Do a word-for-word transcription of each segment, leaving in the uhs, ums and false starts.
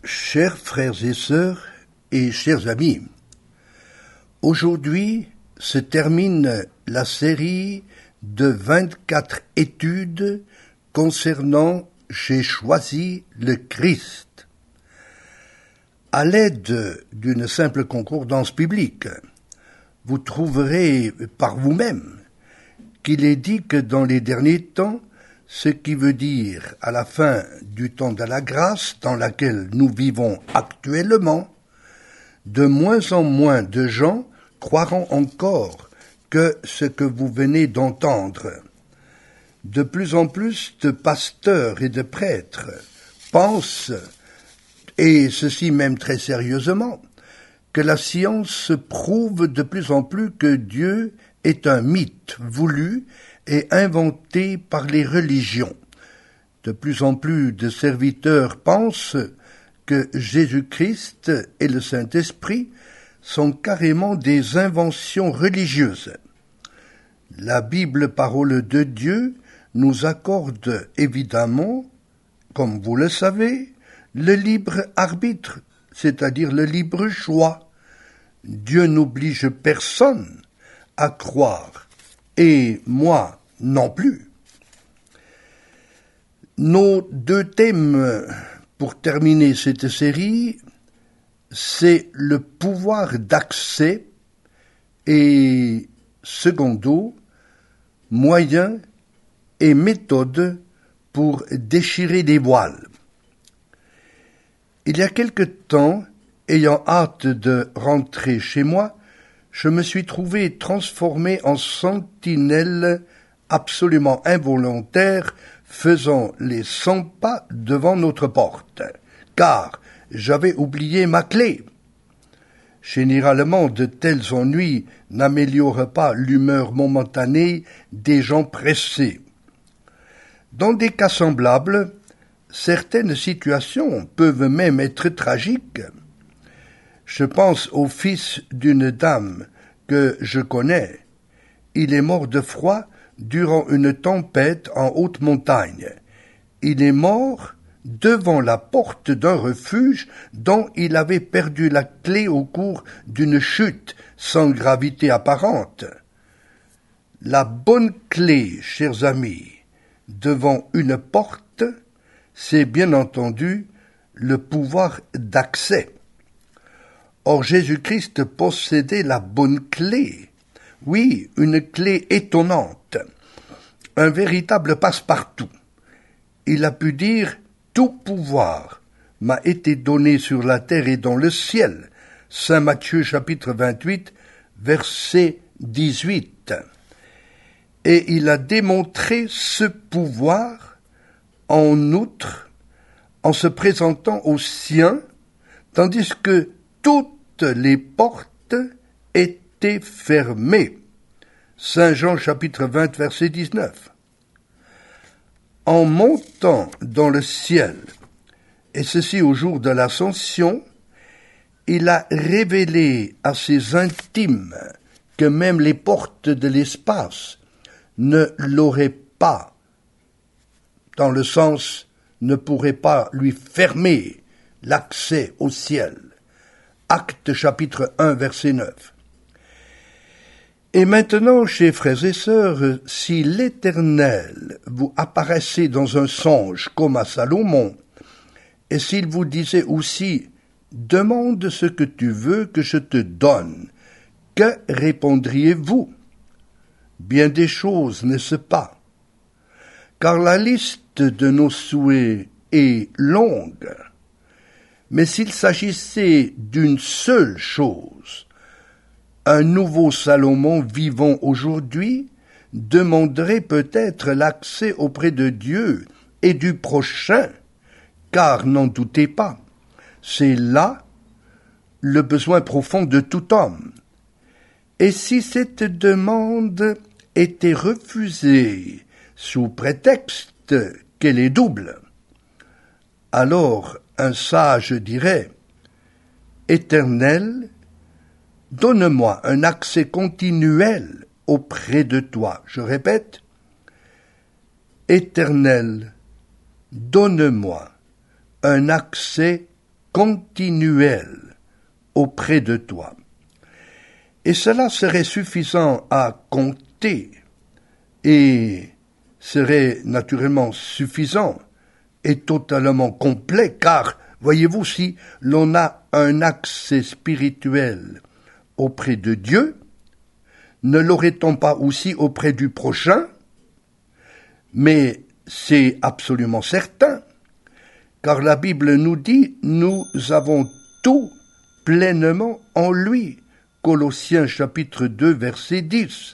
Chers frères et sœurs et chers amis, aujourd'hui se termine la série de vingt-quatre études concernant « J'ai choisi le Christ ». À l'aide d'une simple concordance biblique, vous trouverez par vous-même qu'il est dit que dans les derniers temps, ce qui veut dire à la fin du temps de la grâce dans laquelle nous vivons actuellement, de moins en moins de gens croiront encore que ce que vous venez d'entendre. De plus en plus de pasteurs et de prêtres pensent, et ceci même très sérieusement, que la science prouve de plus en plus que Dieu est un mythe voulu et inventé par les religions. De plus en plus de serviteurs pensent que Jésus-Christ et le Saint-Esprit sont carrément des inventions religieuses. La Bible, parole de Dieu, nous accorde évidemment, comme vous le savez, le libre arbitre, c'est-à-dire le libre choix. Dieu n'oblige personne à croire, et moi non plus. Nos deux thèmes pour terminer cette série, c'est le pouvoir d'accès et, secondo, moyens et méthodes pour déchirer les voiles. Il y a quelque temps, ayant hâte de rentrer chez moi, je me suis trouvé transformé en sentinelle absolument involontaire, faisant les cent pas devant notre porte, car j'avais oublié ma clé. Généralement, de tels ennuis n'améliorent pas l'humeur momentanée des gens pressés. Dans des cas semblables, certaines situations peuvent même être tragiques. Je pense au fils d'une dame que je connais. Il est mort de froid durant une tempête en haute montagne. Il est mort devant la porte d'un refuge dont il avait perdu la clé au cours d'une chute sans gravité apparente. La bonne clé, chers amis, devant une porte, c'est bien entendu le pouvoir d'accès. Or Jésus-Christ possédait la bonne clé. Oui, une clé étonnante, un véritable passe-partout. Il a pu dire « Tout pouvoir m'a été donné sur la terre et dans le ciel ». Saint Matthieu chapitre vingt-huit, verset dix-huit. Et il a démontré ce pouvoir, en outre, en se présentant aux siens, tandis que toutes les portes étaient fermées. Saint Jean chapitre vingt, verset dix-neuf. En montant dans le ciel, et ceci au jour de l'ascension, il a révélé à ses intimes que même les portes de l'espace ne l'auraient pas, dans le sens ne pourraient pas lui fermer l'accès au ciel. Actes chapitre un, verset neuf. Et maintenant, chers frères et sœurs, si l'Éternel vous apparaissait dans un songe comme à Salomon, et s'il vous disait aussi « Demande ce que tu veux que je te donne », que répondriez-vous? Bien des choses, n'est-ce pas? Car la liste de nos souhaits est longue. Mais s'il s'agissait d'une seule chose, un nouveau Salomon vivant aujourd'hui demanderait peut-être l'accès auprès de Dieu et du prochain, car n'en doutez pas, c'est là le besoin profond de tout homme. Et si cette demande était refusée sous prétexte qu'elle est double, alors un sage dirait « Éternel, donne-moi un accès continuel auprès de toi. » Je répète, « Éternel, donne-moi un accès continuel auprès de toi. Et cela serait suffisant à compter et serait naturellement suffisant et totalement complet, car, voyez-vous, si l'on a un accès spirituel auprès de Dieu, ne l'aurait-on pas aussi auprès du prochain? Mais c'est absolument certain, car la Bible nous dit « Nous avons tout pleinement en lui ». Colossiens chapitre deux, verset dix.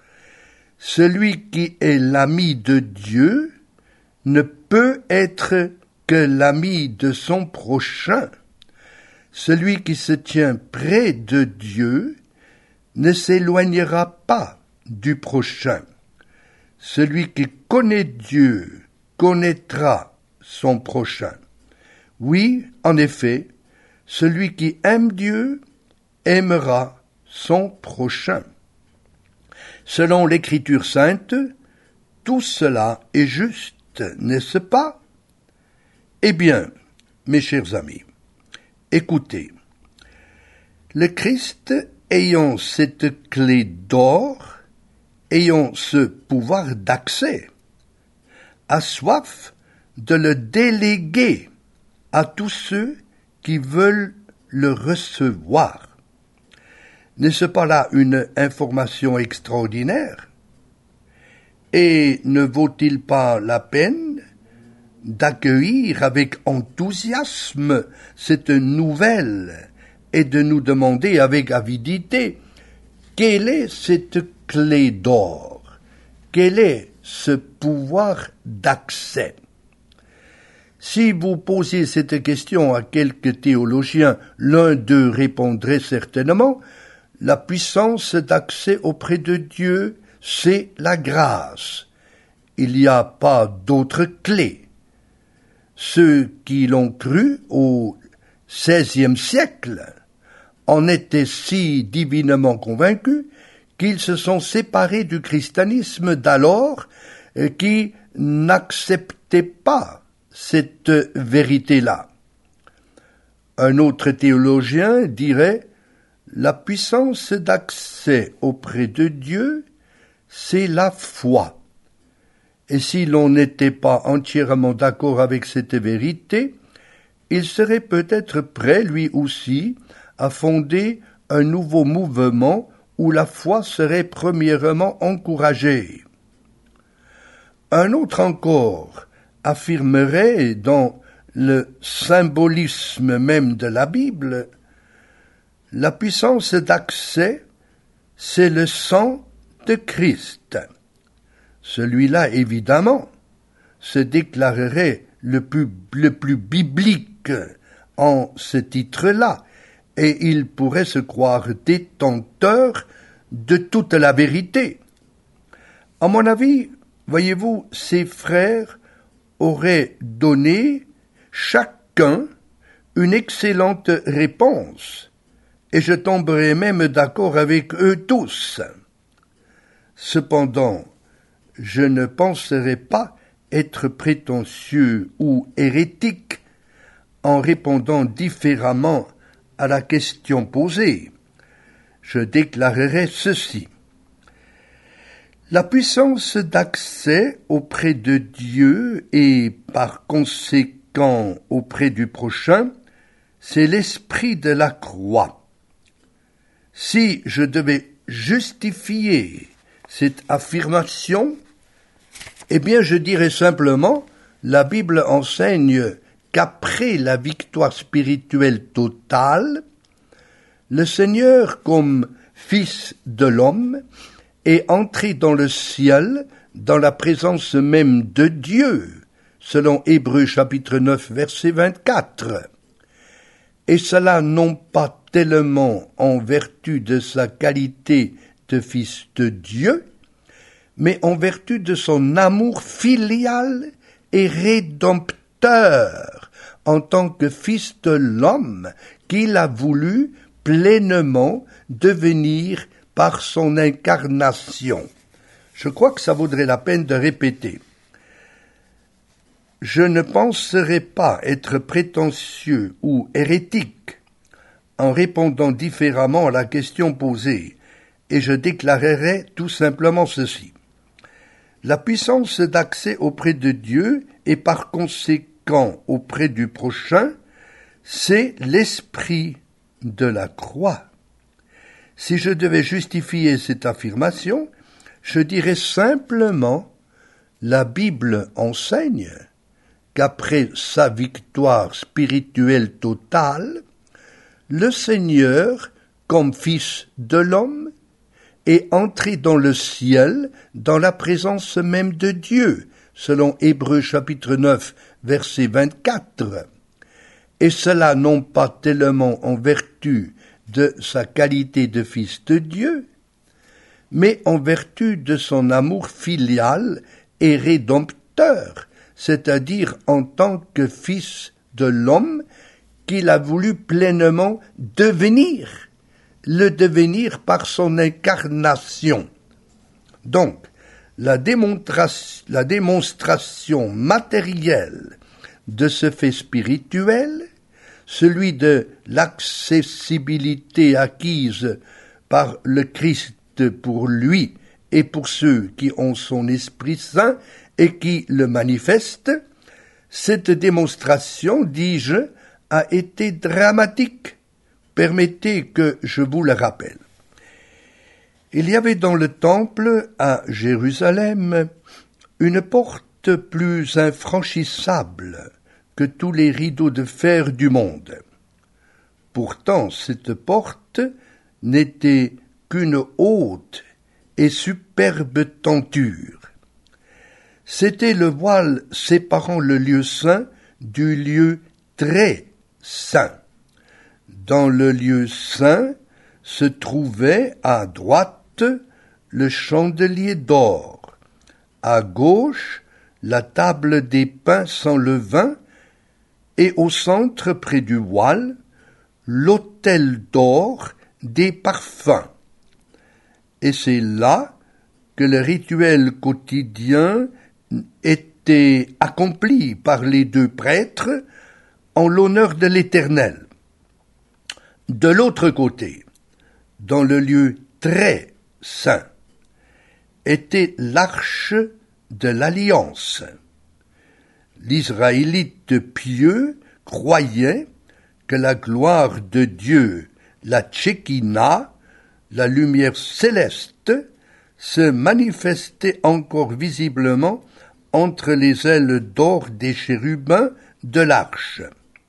Celui qui est l'ami de Dieu ne peut être que l'ami de son prochain. Celui qui se tient près de Dieu ne s'éloignera pas du prochain. Celui qui connaît Dieu connaîtra son prochain. Oui, en effet, celui qui aime Dieu aimera son prochain. Selon l'Écriture sainte, tout cela est juste, n'est-ce pas? Eh bien, mes chers amis, écoutez, le Christ ayant cette clé d'or, ayant ce pouvoir d'accès, a soif de le déléguer à tous ceux qui veulent le recevoir. N'est-ce pas là une information extraordinaire? Et ne vaut-il pas la peine d'accueillir avec enthousiasme cette nouvelle et de nous demander avec avidité quelle est cette clé d'or? Quel est ce pouvoir d'accès? Si vous posiez cette question à quelques théologiens, l'un d'eux répondrait certainement « La puissance d'accès auprès de Dieu, c'est la grâce. Il n'y a pas d'autre clé. » Ceux qui l'ont cru au seizième siècle en étaient si divinement convaincus qu'ils se sont séparés du christianisme d'alors qui n'acceptait pas cette vérité-là. Un autre théologien dirait « La puissance d'accès auprès de Dieu, c'est la foi. » Et si l'on n'était pas entièrement d'accord avec cette vérité, il serait peut-être prêt, lui aussi, à fonder un nouveau mouvement où la foi serait premièrement encouragée. Un autre encore affirmerait dans le symbolisme même de la Bible, la puissance d'accès, c'est le sang de Christ. Celui-là, évidemment, se déclarerait le plus, le plus biblique en ce titre-là, et il pourrait se croire détenteur de toute la vérité. À mon avis, voyez-vous, ses frères auraient donné chacun une excellente réponse, et je tomberais même d'accord avec eux tous. Cependant, je ne penserais pas être prétentieux ou hérétique en répondant différemment à la question posée. Je déclarerai ceci. La puissance d'accès auprès de Dieu et par conséquent auprès du prochain, c'est l'esprit de la croix. Si je devais justifier cette affirmation, eh bien je dirais simplement, la Bible enseigne qu'après la victoire spirituelle totale, le Seigneur, comme Fils de l'homme, est entré dans le ciel, dans la présence même de Dieu, selon Hébreux chapitre neuf, verset vingt-quatre. Et cela non pas tellement en vertu de sa qualité de Fils de Dieu, mais en vertu de son amour filial et rédempteur, en tant que Fils de l'homme, qu'il a voulu pleinement devenir par son incarnation. Je crois que ça vaudrait la peine de répéter. Je ne penserai pas être prétentieux ou hérétique en répondant différemment à la question posée, et je déclarerai tout simplement ceci. La puissance d'accès auprès de Dieu et par conséquent auprès du prochain, c'est l'esprit de la croix. Si je devais justifier cette affirmation, je dirais simplement la Bible enseigne qu'après sa victoire spirituelle totale, le Seigneur, comme Fils de l'homme, est entré dans le ciel, dans la présence même de Dieu, selon Hébreux chapitre neuf, verset vingt-quatre. Et cela non pas tellement en vertu de sa qualité de Fils de Dieu, mais en vertu de son amour filial et rédempteur, c'est-à-dire en tant que Fils de l'homme qu'il a voulu pleinement devenir, le devenir par son incarnation. Donc, la démonstration, la démonstration matérielle de ce fait spirituel, celui de l'accessibilité acquise par le Christ pour lui et pour ceux qui ont son Esprit Saint et qui le manifestent, cette démonstration, dis-je, a été dramatique. Permettez que je vous le rappelle. Il y avait dans le temple à Jérusalem une porte plus infranchissable que tous les rideaux de fer du monde. Pourtant, cette porte n'était qu'une haute et superbe tenture. C'était le voile séparant le lieu saint du lieu très saint. Dans le lieu saint se trouvait à droite le chandelier d'or, à gauche la table des pains sans levain, et au centre, près du voile, l'autel d'or des parfums. Et c'est là que le rituel quotidien était accompli par les deux prêtres en l'honneur de l'Éternel. De l'autre côté, dans le lieu très saint, était l'arche de l'Alliance. L'Israélite pieux croyait que la gloire de Dieu, la Tchékina, la lumière céleste, se manifestait encore visiblement entre les ailes d'or des chérubins de l'arche.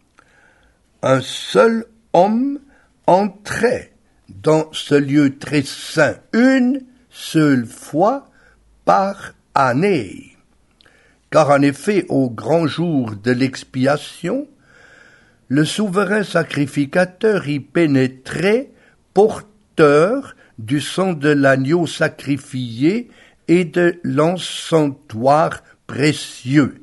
Un seul homme entrait dans ce lieu très saint une seule fois par année. Car en effet, au grand jour de l'expiation, le souverain sacrificateur y pénétrait porteur du sang de l'agneau sacrifié et de l'encensoir précieux.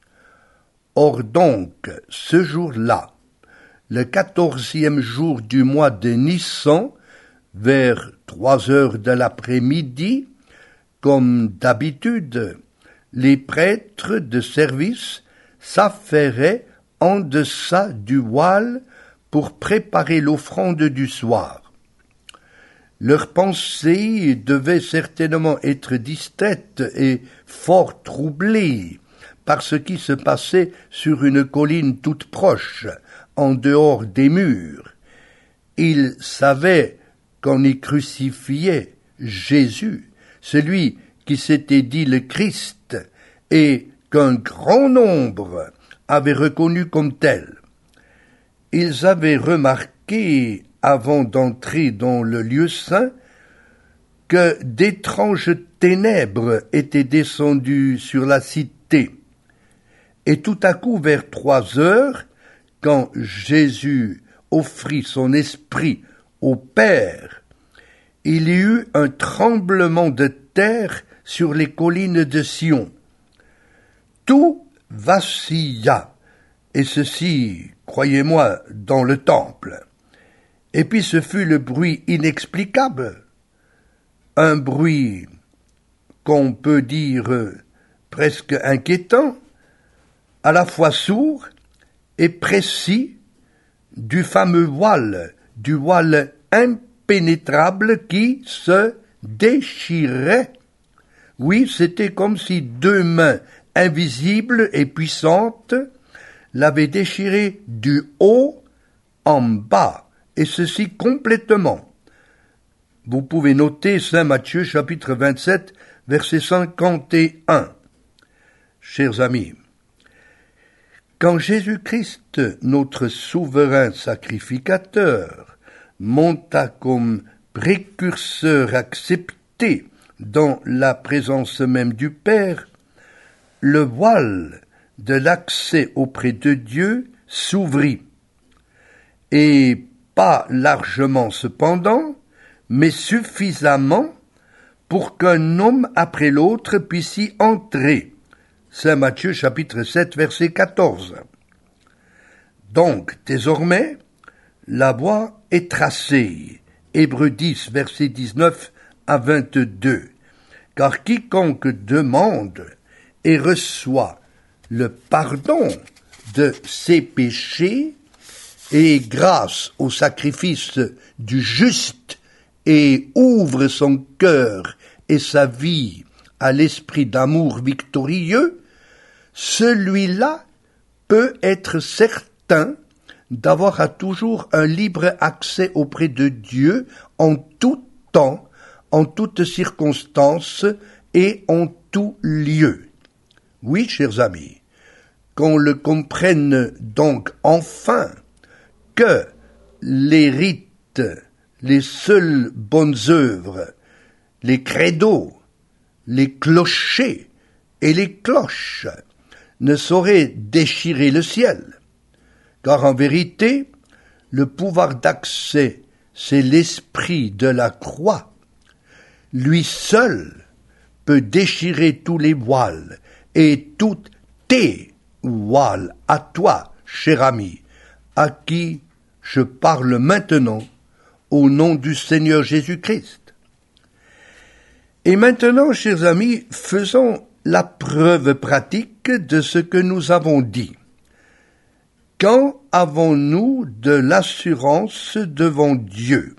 Or donc, ce jour-là, le quatorzième jour du mois de Nissan, vers trois heures de l'après-midi, comme d'habitude, les prêtres de service s'affairaient en deçà du voile pour préparer l'offrande du soir. Leurs pensées devaient certainement être distraites et fort troublées par ce qui se passait sur une colline toute proche, en dehors des murs. Ils savaient qu'on y crucifiait Jésus, celui qui s'était dit le Christ, et qu'un grand nombre avait reconnu comme tel. Ils avaient remarqué, avant d'entrer dans le lieu saint, que d'étranges ténèbres étaient descendues sur la cité. Et tout à coup, vers trois heures, quand Jésus offrit son esprit au Père, il y eut un tremblement de terre sur les collines de Sion. Tout vacilla, et ceci, croyez-moi, dans le temple. Et puis ce fut le bruit inexplicable, un bruit qu'on peut dire presque inquiétant, à la fois sourd et précis du fameux voile, du voile impénétrable qui se déchirait. Oui, c'était comme si deux mains invisibles et puissantes l'avaient déchiré du haut en bas, et ceci complètement. Vous pouvez noter Saint Matthieu chapitre vingt-sept, verset cinquante et un. Chers amis, quand Jésus-Christ, notre souverain sacrificateur, monta comme précurseur accepté dans la présence même du Père, le voile de l'accès auprès de Dieu s'ouvrit, et pas largement cependant, mais suffisamment pour qu'un homme après l'autre puisse y entrer. Saint Matthieu chapitre sept verset quatorze. Donc, désormais, la voie est tracée. Hébreux dix verset dix-neuf à vingt-deux. Car quiconque demande et reçoit le pardon de ses péchés et grâce au sacrifice du juste et ouvre son cœur et sa vie à l'esprit d'amour victorieux, celui-là peut être certain d'avoir à toujours un libre accès auprès de Dieu en tout temps, en toutes circonstances et en tout lieu. Oui, chers amis, qu'on le comprenne donc enfin que les rites, les seules bonnes œuvres, les credos, les clochers et les cloches ne sauraient déchirer le ciel, car en vérité, le pouvoir d'accès, c'est l'esprit de la croix. Lui seul peut déchirer tous les voiles et toutes tes voiles à toi, cher ami, à qui je parle maintenant au nom du Seigneur Jésus-Christ. Et maintenant, chers amis, faisons la preuve pratique de ce que nous avons dit. Quand avons-nous de l'assurance devant Dieu?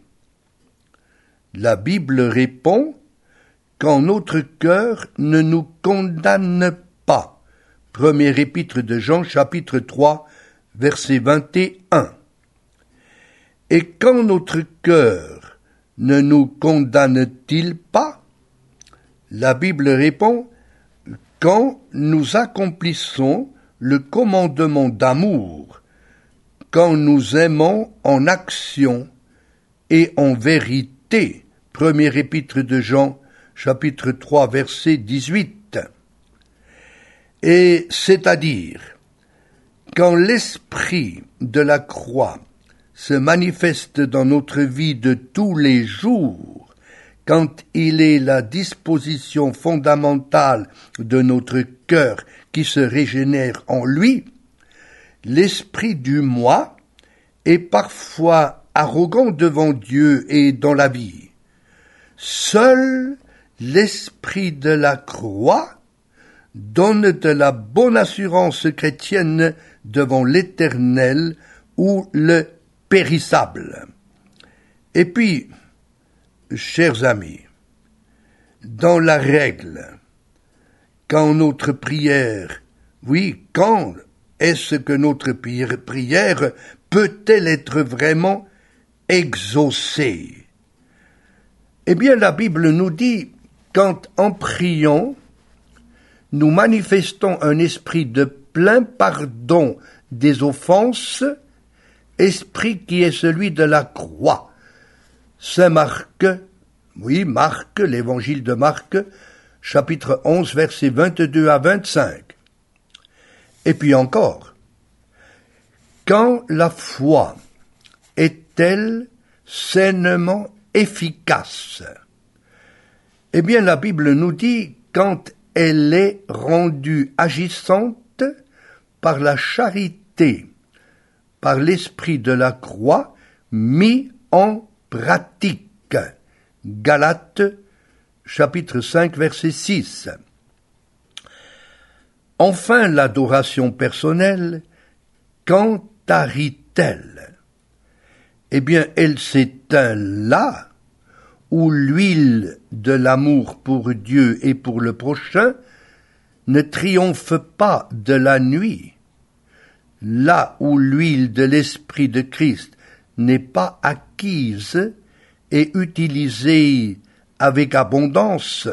La Bible répond quand notre cœur ne nous condamne pas. Premier épître de Jean, chapitre trois, verset vingt et un. Et quand notre cœur ne nous condamne-t-il pas? La Bible répond quand nous accomplissons le commandement d'amour, quand nous aimons en action et en vérité. Premier épître de Jean, chapitre trois, verset dix-huit. Et c'est-à-dire, quand l'esprit de la croix se manifeste dans notre vie de tous les jours, quand il est la disposition fondamentale de notre cœur qui se régénère en lui, l'esprit du moi est parfois arrogant devant Dieu et dans la vie. Seul l'esprit de la croix donne de la bonne assurance chrétienne devant l'Éternel ou le périssable. Et puis, chers amis, dans la règle, quand notre prière, oui, quand est-ce que notre prière peut-elle être vraiment exaucée? Eh bien, la Bible nous dit, quand en priant, nous manifestons un esprit de plein pardon des offenses, esprit qui est celui de la croix. Saint Marc, oui, Marc, l'évangile de Marc, chapitre onze, versets vingt-deux à vingt-cinq. Et puis encore, quand la foi est-elle sainement efficace? Eh bien, la Bible nous dit quand elle est rendue agissante par la charité, par l'esprit de la croix mis en pratique. Galates, chapitre cinq, verset six. Enfin, l'adoration personnelle, qu'en tarit-elle? Eh bien, elle s'éteint là où l'huile de l'amour pour Dieu et pour le prochain ne triomphe pas de la nuit, là où l'huile de l'Esprit de Christ n'est pas acquise et utilisée avec abondance.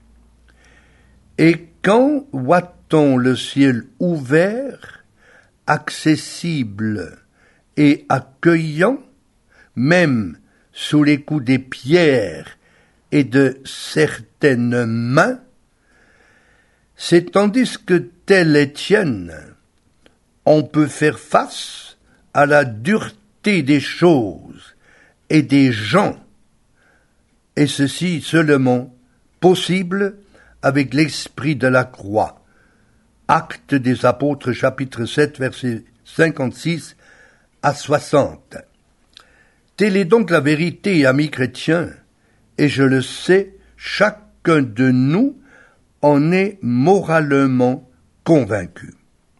Et quand voit-on le ciel ouvert, accessible et accueillant, même sous les coups des pierres et de certaines mains, c'est tandis que tel Étienne, on peut faire face à la dureté des choses et des gens, et ceci seulement possible avec l'esprit de la croix. Actes des Apôtres, chapitre sept, versets cinquante-six à soixante. Telle est donc la vérité, amis chrétiens, et je le sais, chacun de nous en est moralement convaincu.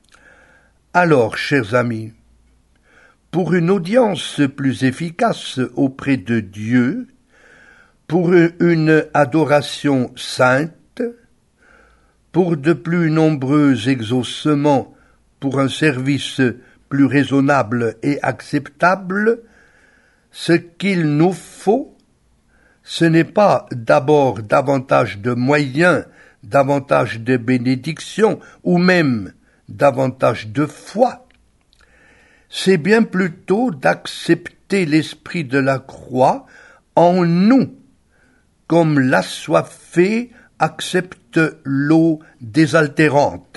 Alors, chers amis, pour une audience plus efficace auprès de Dieu, pour une adoration sainte, pour de plus nombreux exaucements, pour un service plus raisonnable et acceptable, ce qu'il nous faut, ce n'est pas d'abord davantage de moyens, davantage de bénédictions, ou même davantage de foi. C'est bien plutôt d'accepter l'esprit de la croix en nous, comme l'assoiffé accepte l'eau désaltérante.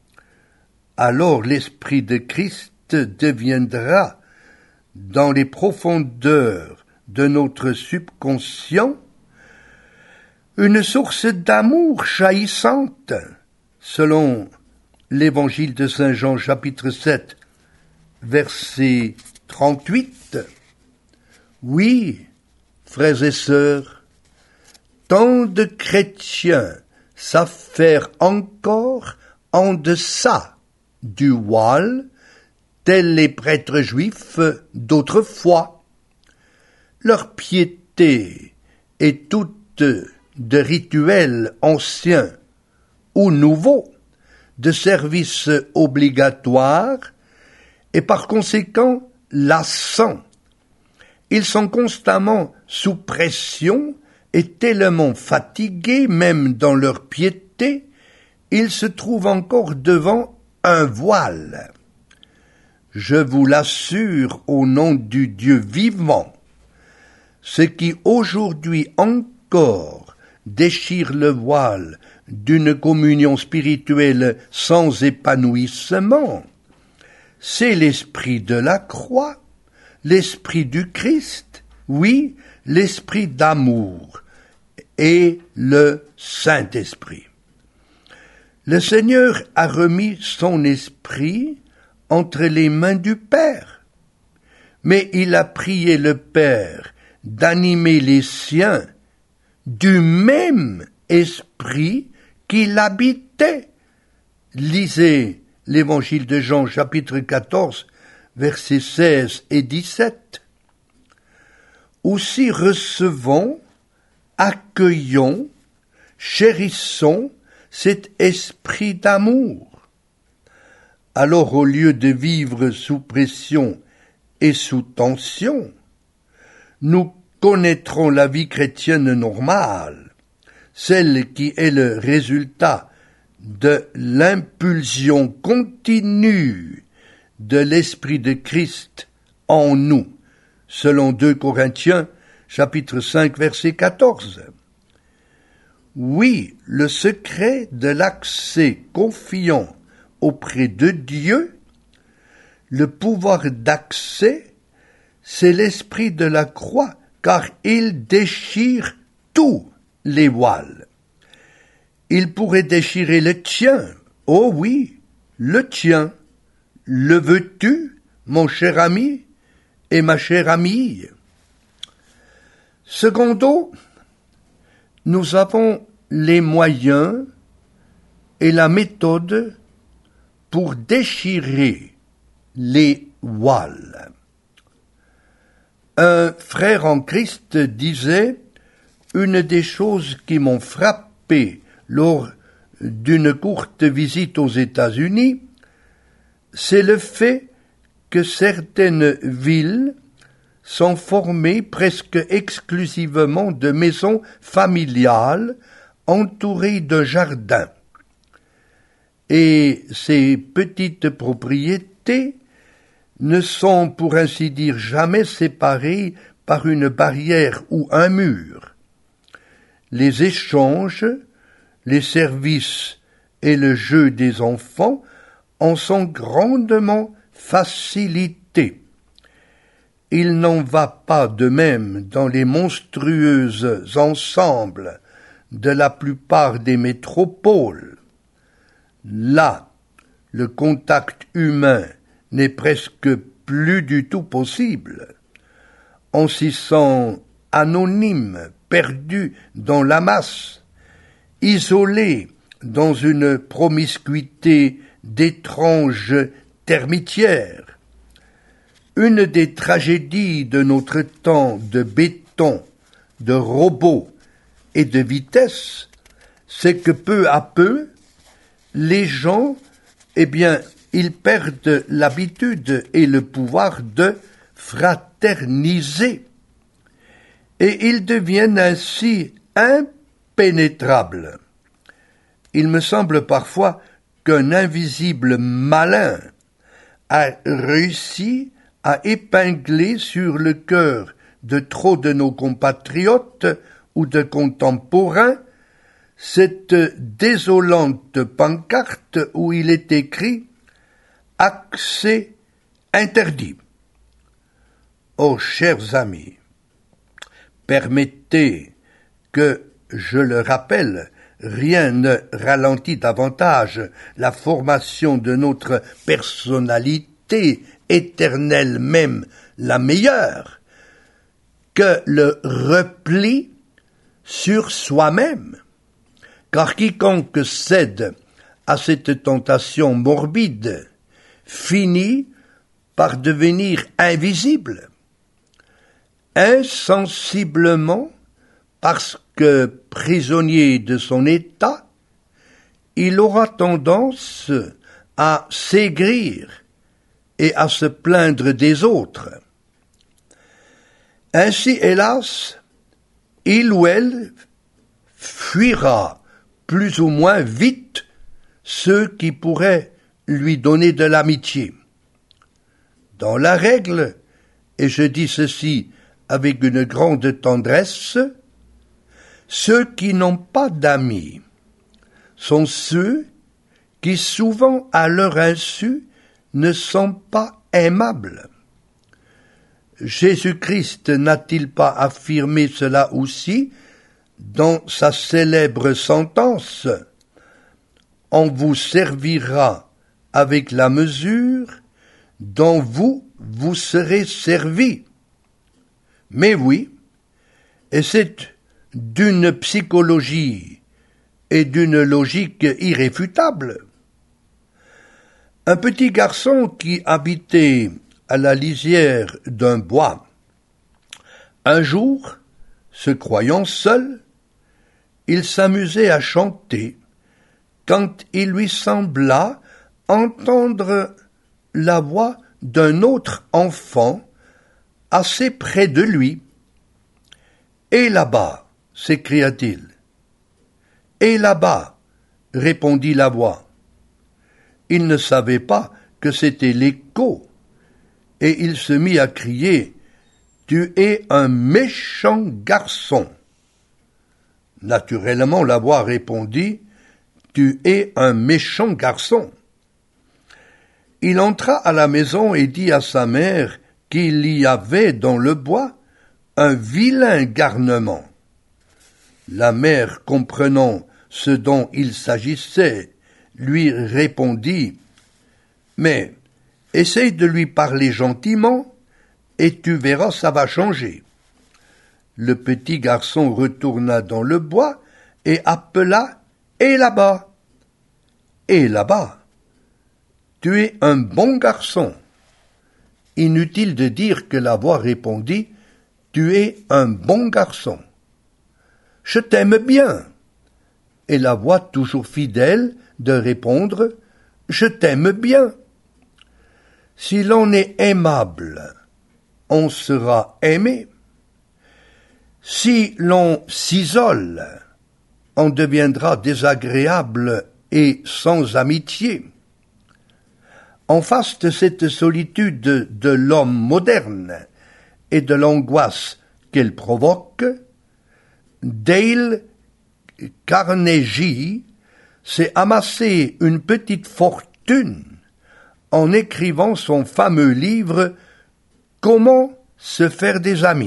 Alors l'esprit de Christ deviendra, dans les profondeurs de notre subconscient, une source d'amour jaillissante, selon l'évangile de Saint Jean, chapitre sept, verset trente-huit. Oui, frères et sœurs, tant de chrétiens savent faire encore en deçà du voile, tels les prêtres juifs d'autrefois. Leur piété est toute de rituels anciens ou nouveaux, de services obligatoires et par conséquent lassants. Ils sont constamment sous pression et tellement fatigués, même dans leur piété, ils se trouvent encore devant un voile. Je vous l'assure au nom du Dieu vivant, ce qui aujourd'hui encore déchire le voile d'une communion spirituelle sans épanouissement, c'est l'esprit de la croix, l'esprit du Christ, oui, l'esprit d'amour et le Saint-Esprit. Le Seigneur a remis son esprit entre les mains du Père, mais il a prié le Père d'animer les siens du même esprit qui l'habitait. Lisez l'évangile de Jean, chapitre quatorze, versets seize et dix-sept. Aussi recevons, accueillons, chérissons cet esprit d'amour. Alors, au lieu de vivre sous pression et sous tension, nous connaîtrons la vie chrétienne normale, celle qui est le résultat de l'impulsion continue de l'Esprit de Christ en nous, selon deux Corinthiens, chapitre cinq, verset quatorze. Oui, le secret de l'accès confiant auprès de Dieu, le pouvoir d'accès, c'est l'esprit de la croix, car il déchire tous les voiles. Il pourrait déchirer le tien, oh oui, le tien. Le veux-tu, mon cher ami et ma chère amie? Secondo, nous avons les moyens et la méthode pour déchirer les voiles. Un frère en Christ disait « Une des choses qui m'ont frappé lors d'une courte visite aux États-Unis, c'est le fait que certaines villes sont formées presque exclusivement de maisons familiales entourées d'un jardin. Et ces petites propriétés ne sont pour ainsi dire jamais séparées par une barrière ou un mur. Les échanges, les services et le jeu des enfants en sont grandement facilités. Il n'en va pas de même dans les monstrueux ensembles de la plupart des métropoles. Là, le contact humain n'est presque plus du tout possible. On s'y sent anonyme, perdu dans la masse, isolé dans une promiscuité d'étranges termitières. Une des tragédies de notre temps de béton, de robots et de vitesse, c'est que peu à peu, les gens, eh bien, ils perdent l'habitude et le pouvoir de fraterniser. Et ils deviennent ainsi impénétrables. Il me semble parfois qu'un invisible malin a réussi à épingler sur le cœur de trop de nos compatriotes ou de contemporains cette désolante pancarte où il est écrit « Accès interdit ». Oh, chers amis, permettez que je le rappelle, rien ne ralentit davantage la formation de notre personnalité éternelle, même la meilleure, que le repli sur soi-même. Car quiconque cède à cette tentation morbide finit par devenir invisible, insensiblement, parce que prisonnier de son état, il aura tendance à s'aigrir et à se plaindre des autres. Ainsi, hélas, il ou elle fuira plus ou moins vite ceux qui pourraient lui donner de l'amitié. Dans la règle, et je dis ceci avec une grande tendresse, ceux qui n'ont pas d'amis sont ceux qui souvent à leur insu ne sont pas aimables. Jésus-Christ n'a-t-il pas affirmé cela aussi dans sa célèbre sentence « On vous servira avec la mesure dont vous vous serez servi ». Mais oui, et c'est d'une psychologie et d'une logique irréfutable. Un petit garçon qui habitait à la lisière d'un bois, un jour, se croyant seul, il s'amusait à chanter quand il lui sembla entendre la voix d'un autre enfant assez près de lui. « Et là-bas » s'écria-t-il. « Et là-bas » répondit la voix. Il ne savait pas que c'était l'écho, et il se mit à crier « Tu es un méchant garçon !» Naturellement, la voix répondit « Tu es un méchant garçon !» Il entra à la maison et dit à sa mère qu'il y avait dans le bois un vilain garnement. La mère, comprenant ce dont il s'agissait, lui répondit « Mais essaye de lui parler gentiment, et tu verras, ça va changer. » Le petit garçon retourna dans le bois et appela « Et là-bas !» Et là-bas, Tu es un bon garçon. Inutile de dire que la voix répondit, tu es un bon garçon. Je t'aime bien. Et la voix toujours fidèle de répondre, je t'aime bien. Si l'on est aimable, on sera aimé. Si l'on s'isole, on deviendra désagréable et sans amitié. En face de cette solitude de l'homme moderne et de l'angoisse qu'elle provoque, Dale Carnegie s'est amassé une petite fortune en écrivant son fameux livre « Comment se faire des amis ».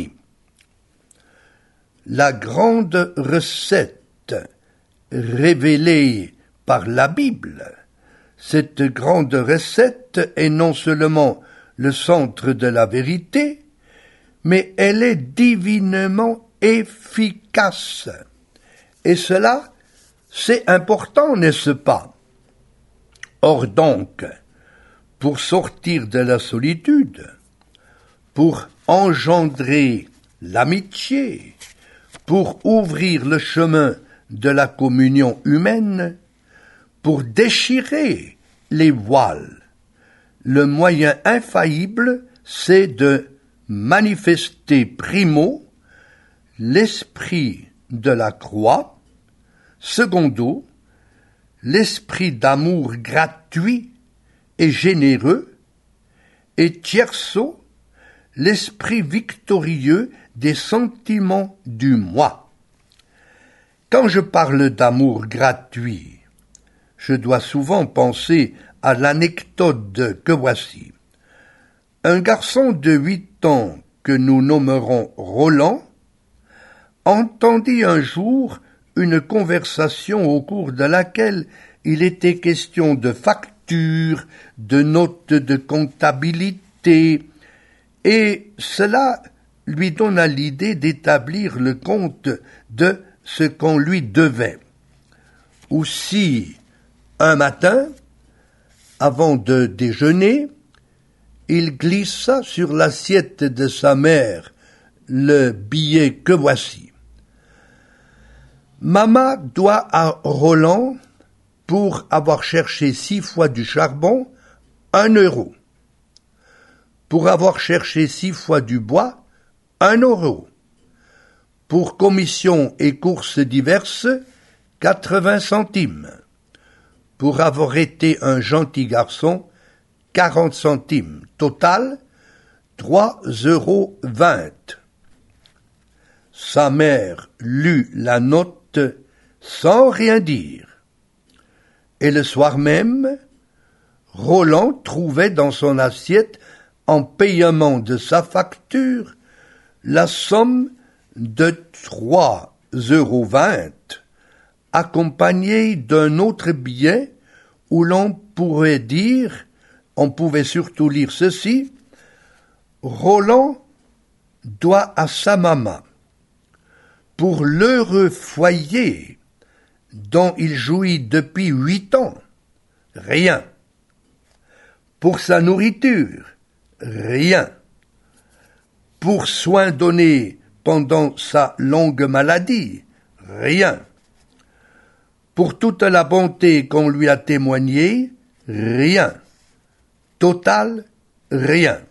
La grande recette révélée par la Bible, cette grande recette est non seulement le centre de la vérité, mais elle est divinement efficace. Et cela, c'est important, n'est-ce pas? Or donc, pour sortir de la solitude, pour engendrer l'amitié, pour ouvrir le chemin de la communion humaine, pour déchirer les voiles, le moyen infaillible, c'est de manifester primo l'esprit de la croix, secondo, l'esprit d'amour gratuit et généreux, et tierso, l'esprit victorieux des sentiments du moi. Quand je parle d'amour gratuit, je dois souvent penser à l'anecdote que voici. Un garçon de huit ans que nous nommerons Roland entendit un jour une conversation au cours de laquelle il était question de factures, de notes de comptabilité, et cela lui donna l'idée d'établir le compte de ce qu'on lui devait. Aussi, un matin, avant de déjeuner, il glissa sur l'assiette de sa mère le billet que voici. Maman doit à Roland, pour avoir cherché six fois du charbon, un euro. Pour avoir cherché six fois du bois, un euro. Pour commission et courses diverses, quatre-vingts centimes. Pour avoir été un gentil garçon, quarante centimes. Total, trois euros vingt. Sa mère lut la note sans rien dire. Et le soir même, Roland trouvait dans son assiette, en paiement de sa facture, la somme de trois euros vingt, accompagnée d'un autre billet où l'on pourrait dire, on pouvait surtout lire ceci, Roland doit à sa maman, pour l'heureux foyer dont il jouit depuis huit ans, rien. Pour sa nourriture, rien. Pour soins donnés pendant sa longue maladie, rien. Pour toute la bonté qu'on lui a témoignée, rien. Total, rien.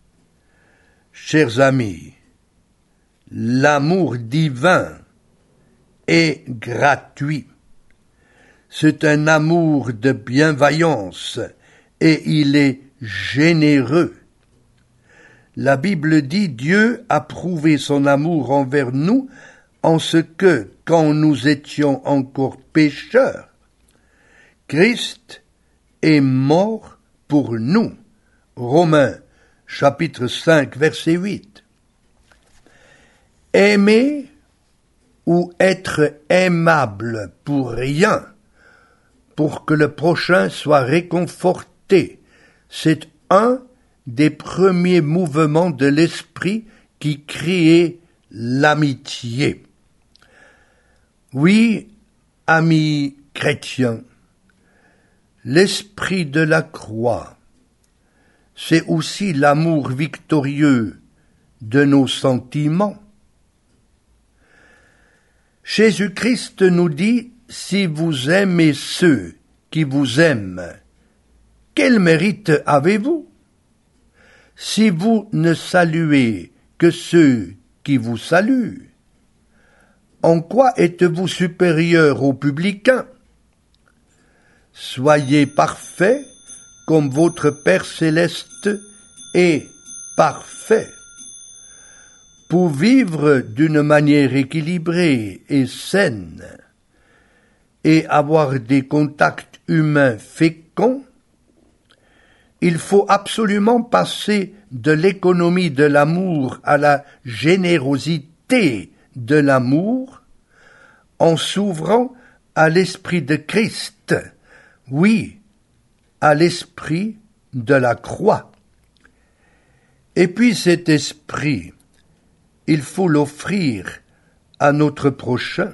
Chers amis, l'amour divin est gratuit. C'est un amour de bienveillance et il est généreux. La Bible dit Dieu a prouvé son amour envers nous en ce que, quand nous étions encore pécheurs, Christ est mort pour nous. Romains chapitre cinq verset huit. Aimer ou être aimable pour rien, pour que le prochain soit réconforté, c'est un des premiers mouvements de l'esprit qui créait l'amitié. Oui, amis chrétiens, L'esprit de la croix, c'est aussi l'amour victorieux de nos sentiments. Jésus-Christ nous dit, si vous aimez ceux qui vous aiment, quel mérite avez-vous? Si vous ne saluez que ceux qui vous saluent, en quoi êtes-vous supérieur aux publicains? Soyez parfaits comme votre Père céleste est parfait. Pour vivre d'une manière équilibrée et saine et avoir des contacts humains féconds, il faut absolument passer de l'économie de l'amour à la générosité de l'amour en s'ouvrant à l'esprit de Christ, oui, à l'esprit de la croix. Et puis cet esprit, il faut l'offrir à notre prochain.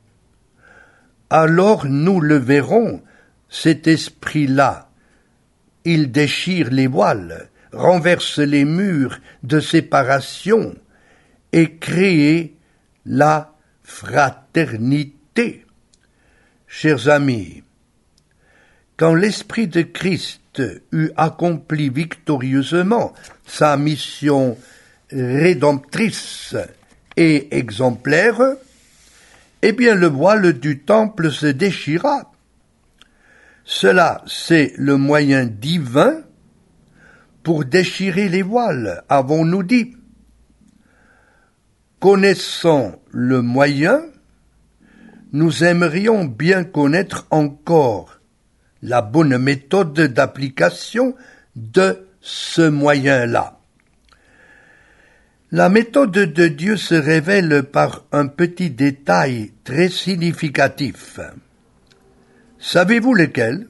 Alors nous le verrons, cet esprit-là. Il déchire les voiles, renverse les murs de séparation et crée la fraternité. Chers amis, quand l'Esprit de Christ eut accompli victorieusement sa mission rédemptrice et exemplaire, eh bien le voile du temple se déchira. Cela, c'est le moyen divin pour déchirer les voiles, avons-nous dit. Connaissant le moyen, nous aimerions bien connaître encore la bonne méthode d'application de ce moyen-là. La méthode de Dieu se révèle par un petit détail très significatif. Savez-vous lequel?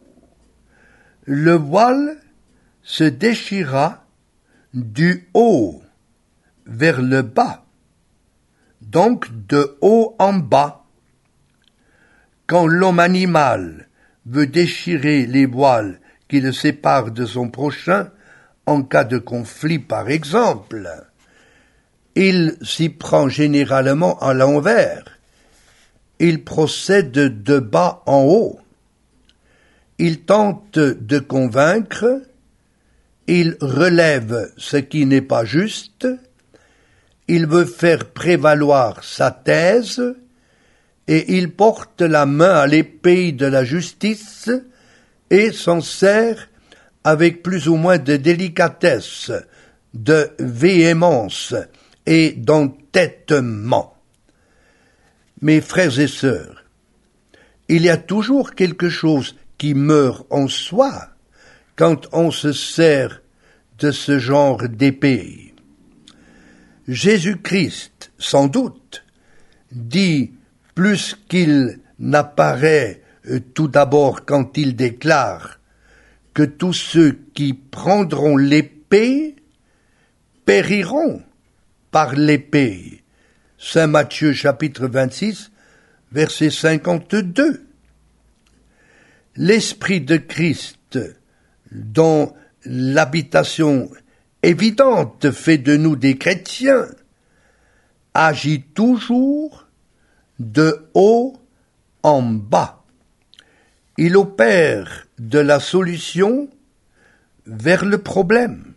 Le voile se déchira du haut vers le bas, donc de haut en bas. Quand l'homme animal veut déchirer les voiles qui le séparent de son prochain, en cas de conflit par exemple, il s'y prend généralement à l'envers. Il procède de bas en haut. Il tente de convaincre, il relève ce qui n'est pas juste, il veut faire prévaloir sa thèse, et il porte la main à l'épée de la justice et s'en sert avec plus ou moins de délicatesse, de véhémence et d'entêtement. Mes frères et sœurs, il y a toujours quelque chose qui meurt en soi quand on se sert de ce genre d'épée. Jésus-Christ, sans doute, dit plus qu'il n'apparaît euh, tout d'abord quand il déclare que tous ceux qui prendront l'épée périront par l'épée. Saint Matthieu chapitre vingt-six, verset cinquante-deux. L'Esprit de Christ, dont l'habitation évidente fait de nous des chrétiens, agit toujours de haut en bas. Il opère de la solution vers le problème.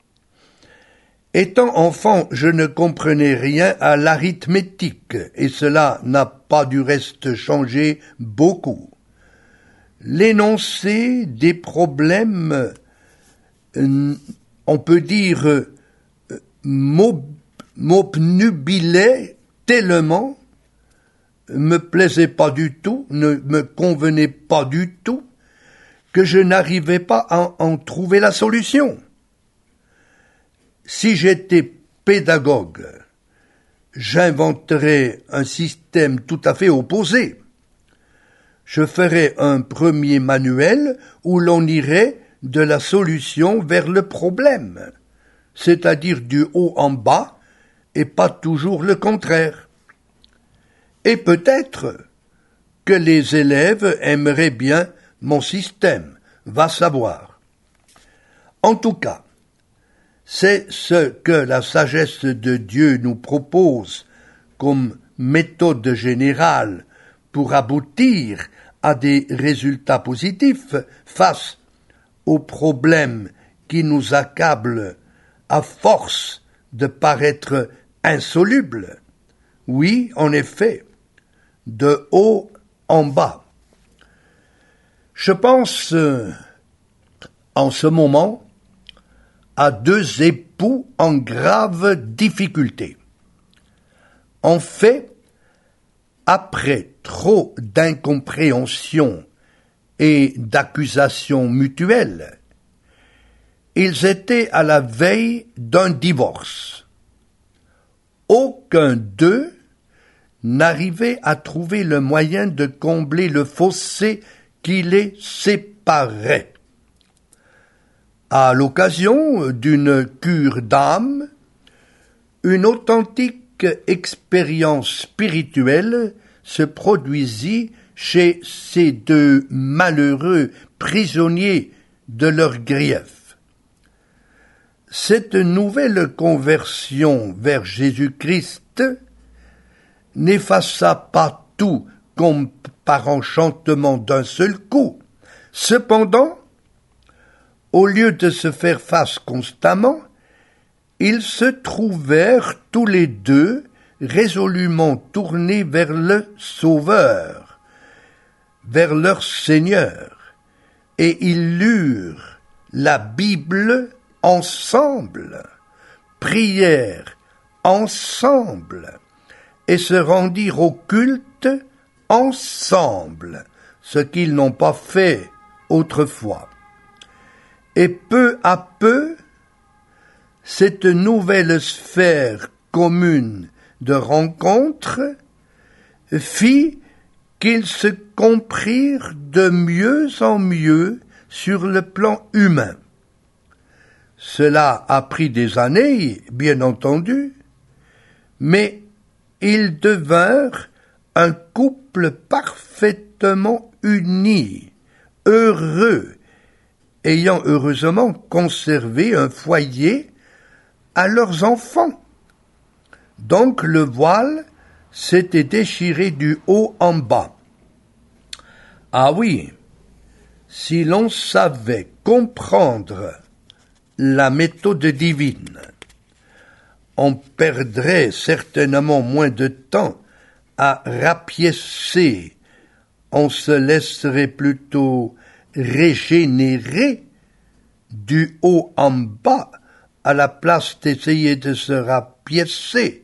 Étant enfant, je ne comprenais rien à l'arithmétique, et cela n'a pas du reste changé beaucoup. L'énoncé des problèmes, on peut dire, m'obnubilait tellement, me plaisait pas du tout, ne me convenait pas du tout, que je n'arrivais pas à en trouver la solution. Si j'étais pédagogue, j'inventerais un système tout à fait opposé. Je ferais un premier manuel où l'on irait de la solution vers le problème, c'est-à-dire du haut en bas, et pas toujours le contraire. Et peut-être que les élèves aimeraient bien mon système, va savoir. En tout cas, c'est ce que la sagesse de Dieu nous propose comme méthode générale pour aboutir à des résultats positifs face aux problèmes qui nous accablent à force de paraître insolubles. Oui, en effet, de haut en bas. Je pense euh, en ce moment à deux époux en grave difficulté. En fait, après trop d'incompréhension et d'accusations mutuelles, ils étaient à la veille d'un divorce. Aucun d'eux n'arrivait à trouver le moyen de combler le fossé qui les séparait. À l'occasion d'une cure d'âme, une authentique expérience spirituelle se produisit chez ces deux malheureux prisonniers de leurs griefs. Cette nouvelle conversion vers Jésus-Christ n'effaça pas tout comme par enchantement d'un seul coup. Cependant, au lieu de se faire face constamment, ils se trouvèrent tous les deux résolument tournés vers le Sauveur, vers leur Seigneur, et ils lurent la Bible ensemble, prièrent ensemble, et se rendirent au culte ensemble, ce qu'ils n'ont pas fait autrefois. Et peu à peu, cette nouvelle sphère commune de rencontres fit qu'ils se comprirent de mieux en mieux sur le plan humain. Cela a pris des années, bien entendu, mais ils devinrent un couple parfaitement uni, heureux, ayant heureusement conservé un foyer à leurs enfants. Donc le voile s'était déchiré du haut en bas. Ah oui, si l'on savait comprendre la méthode divine, on perdrait certainement moins de temps à rapiécer, on se laisserait plutôt régénérer du haut en bas à la place d'essayer de se rapiécer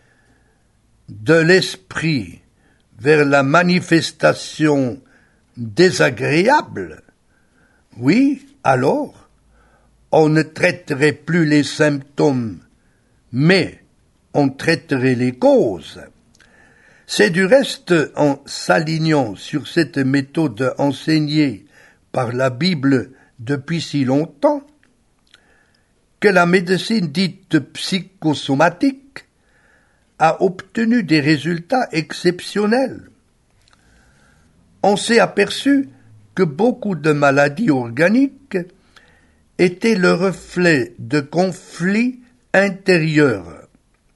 de l'esprit vers la manifestation désagréable. Oui, alors, on ne traiterait plus les symptômes, mais on traiterait les causes. C'est du reste en s'alignant sur cette méthode enseignée par la Bible depuis si longtemps que la médecine dite psychosomatique a obtenu des résultats exceptionnels. On s'est aperçu que beaucoup de maladies organiques étaient le reflet de conflits intérieurs.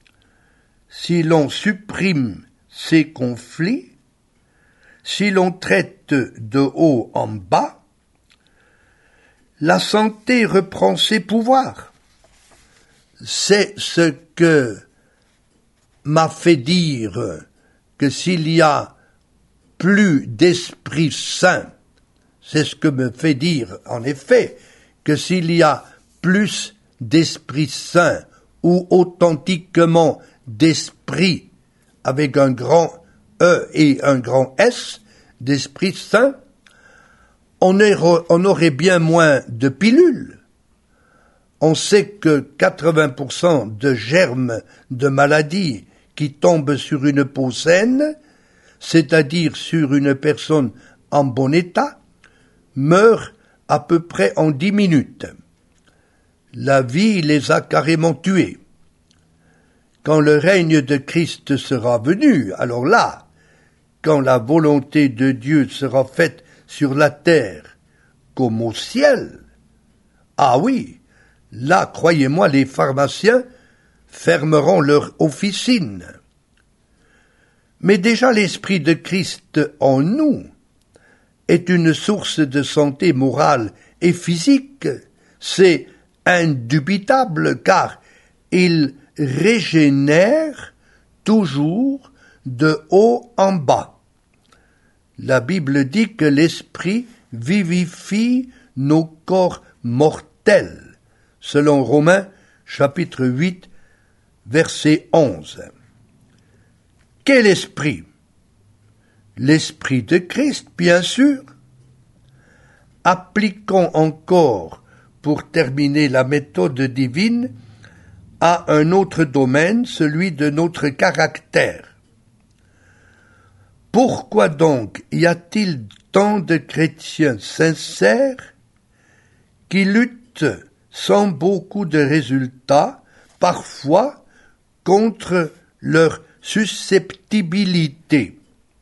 Si l'on supprime ces conflits, si l'on traite de haut en bas, la santé reprend ses pouvoirs. C'est ce que m'a fait dire que s'il y a plus d'esprit saint, c'est ce que me fait dire en effet que s'il y a plus d'esprit saint ou authentiquement d'esprit avec un grand E et un grand S, d'esprit saint, on, est, on aurait bien moins de pilules. On sait que quatre-vingts pour cent de germes de maladies qui tombent sur une peau saine, c'est-à-dire sur une personne en bon état, meurent à peu près en dix minutes. La vie les a carrément tués. Quand le règne de Christ sera venu, alors là, quand la volonté de Dieu sera faite sur la terre comme au ciel, ah oui, là, croyez-moi, les pharmaciens fermeront leur officine. Mais déjà l'Esprit de Christ en nous est une source de santé morale et physique. C'est indubitable car il régénère toujours de haut en bas. La Bible dit que l'Esprit vivifie nos corps mortels, selon Romains chapitre huit, verset onze. Quel esprit? L'Esprit de Christ, bien sûr. Appliquons encore, pour terminer la méthode divine, à un autre domaine, celui de notre caractère. Pourquoi donc y a-t-il tant de chrétiens sincères qui luttent sans beaucoup de résultats, parfois contre leur susceptibilité?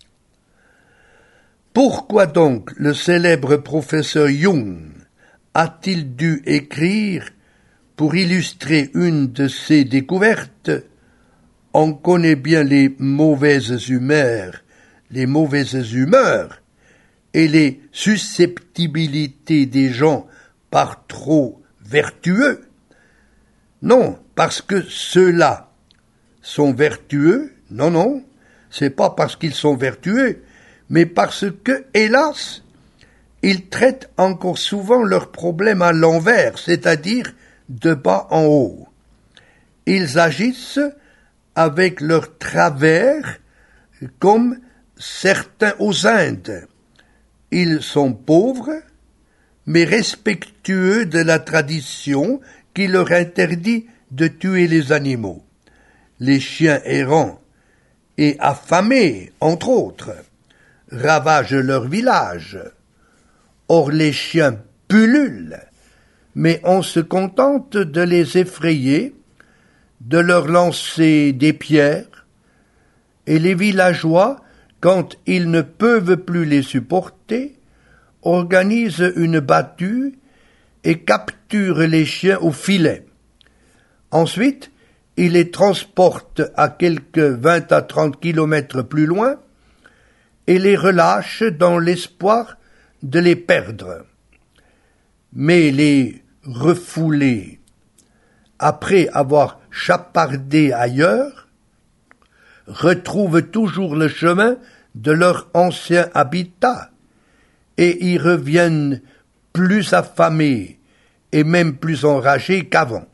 Pourquoi donc le célèbre professeur Jung a-t-il dû écrire, pour illustrer une de ses découvertes, « On connaît bien les mauvaises humeurs, les mauvaises humeurs et les susceptibilités des gens par trop vertueux. Non, parce que ceux-là sont vertueux, non, non, c'est pas parce qu'ils sont vertueux, mais parce que, hélas, ils traitent encore souvent leurs problèmes à l'envers, c'est-à-dire de bas en haut. Ils agissent avec leurs travers comme certains aux Indes. Ils sont pauvres, mais respectueux de la tradition qui leur interdit de tuer les animaux. Les chiens errants et affamés, entre autres, ravagent leur village. Or les chiens pullulent, mais on se contente de les effrayer, de leur lancer des pierres, et les villageois, quand ils ne peuvent plus les supporter, organisent une battue et capturent les chiens au filet. Ensuite, ils les transportent à quelques vingt à trente kilomètres plus loin et les relâchent dans l'espoir de les perdre. Mais les refoulés, après avoir chapardé ailleurs, retrouvent toujours le chemin de leur ancien habitat et y reviennent plus affamés et même plus enragés qu'avant.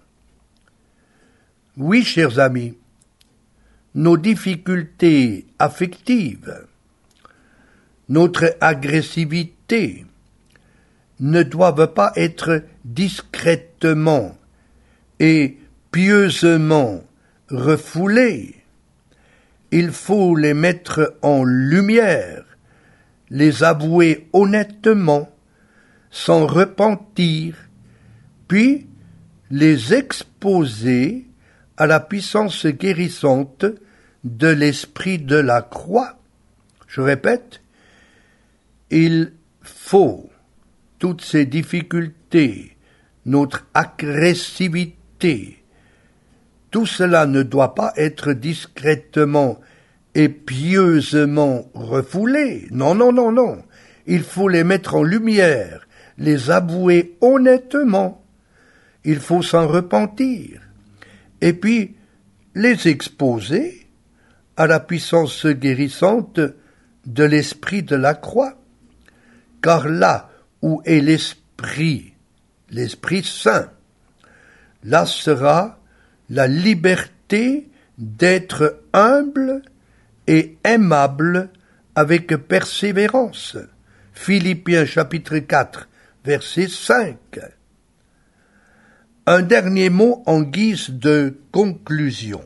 Oui, chers amis, nos difficultés affectives, notre agressivité ne doivent pas être discrètement et pieusement refoulées. Il faut les mettre en lumière, les avouer honnêtement, sans repentir, puis les exposer à la puissance guérissante de l'esprit de la croix. Je répète, il faut toutes ces difficultés, notre agressivité, tout cela ne doit pas être discrètement et pieusement refoulé. Non, non, non, non. Il faut les mettre en lumière, les avouer honnêtement. Il faut s'en repentir. Et puis, les exposer à la puissance guérissante de l'esprit de la croix. Car là où est l'esprit, l'Esprit Saint, là sera la liberté d'être humble et aimable avec persévérance. Philippiens chapitre quatre, verset cinq. Un dernier mot en guise de conclusion.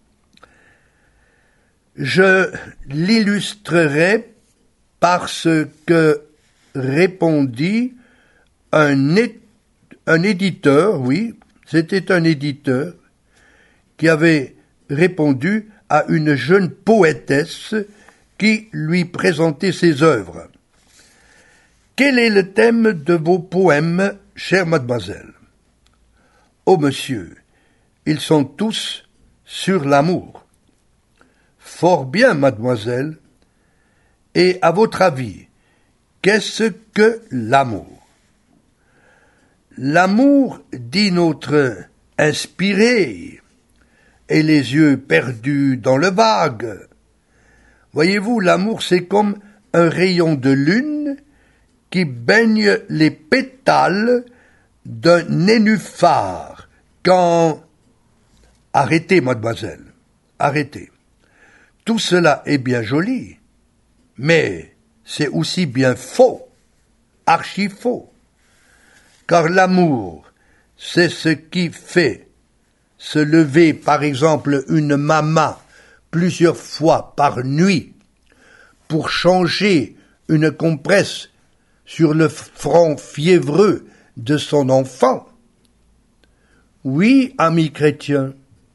Je l'illustrerai par ce que répondit un, é- un éditeur, oui, c'était un éditeur, qui avait répondu à une jeune poétesse qui lui présentait ses œuvres. Quel est le thème de vos poèmes, chère mademoiselle? Oh monsieur, ils sont tous sur l'amour. Fort bien, mademoiselle. Et à votre avis, qu'est-ce que l'amour? L'amour, dit notre inspiré, et les yeux perdus dans le vague. Voyez-vous, l'amour, c'est comme un rayon de lune qui baigne les pétales d'un nénuphar quand... Arrêtez, mademoiselle, arrêtez. Tout cela est bien joli, mais c'est aussi bien faux, archi faux. Car l'amour, c'est ce qui fait se lever, par exemple, une maman plusieurs fois par nuit pour changer une compresse sur le front fiévreux de son enfant. Oui, amis chrétiens,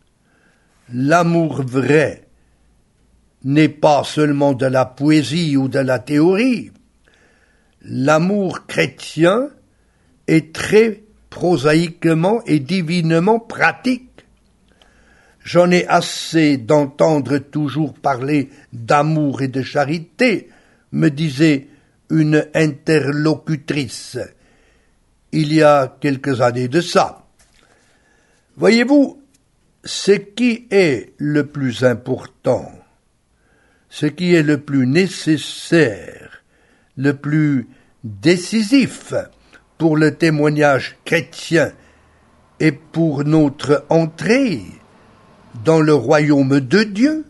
l'amour vrai n'est pas seulement de la poésie ou de la théorie. L'amour chrétien est très prosaïquement et divinement pratique. J'en ai assez d'entendre toujours parler d'amour et de charité, me disait une interlocutrice, il y a quelques années de ça. Voyez-vous, ce qui est le plus important, ce qui est le plus nécessaire, le plus décisif pour le témoignage chrétien et pour notre entrée dans le royaume de Dieu.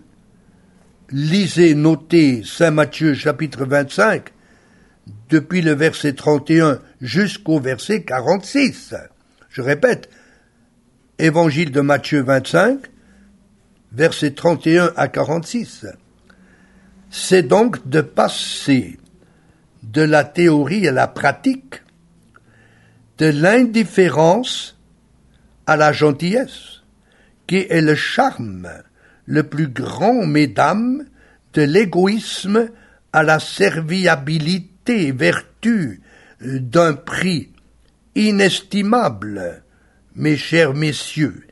Lisez, notez Saint Matthieu chapitre vingt-cinq, depuis le verset trente et un jusqu'au verset quarante-six. Je répète, Évangile de Matthieu vingt-cinq, versets trente et un à quarante-six. C'est donc de passer de la théorie à la pratique, de l'indifférence à la gentillesse, qui est le charme le plus grand, mesdames, de l'égoïsme à la serviabilité, vertu d'un prix inestimable, mes chers messieurs.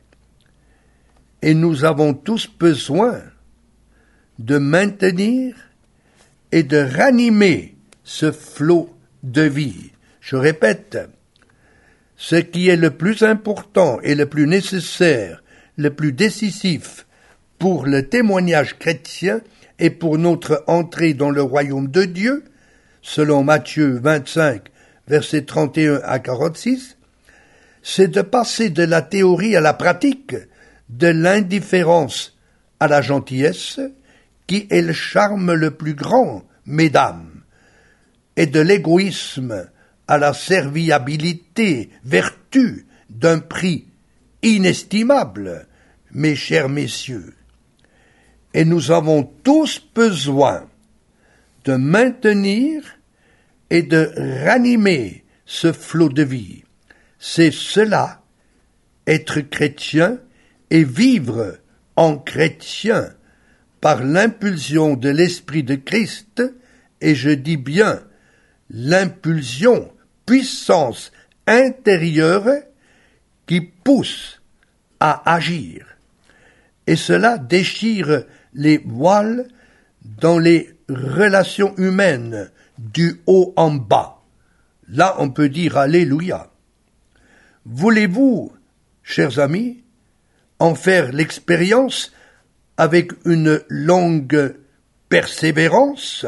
Et nous avons tous besoin de maintenir et de ranimer ce flot de vie. Je répète, ce qui est le plus important et le plus nécessaire, le plus décisif pour le témoignage chrétien et pour notre entrée dans le royaume de Dieu, selon Matthieu vingt-cinq, versets trente et un à quarante-six, c'est de passer de la théorie à la pratique, de l'indifférence à la gentillesse, qui est le charme le plus grand, mesdames, et de l'égoïsme à la serviabilité, vertu d'un prix inestimable, mes chers messieurs. Et nous avons tous besoin de maintenir et de ranimer ce flot de vie. C'est cela, être chrétien et vivre en chrétien par l'impulsion de l'Esprit de Christ, et je dis bien l'impulsion, puissance intérieure qui pousse à agir. Et cela déchire les voiles dans les relations humaines du haut en bas. Là, on peut dire Alléluia. Voulez-vous, chers amis, en faire l'expérience avec une longue persévérance?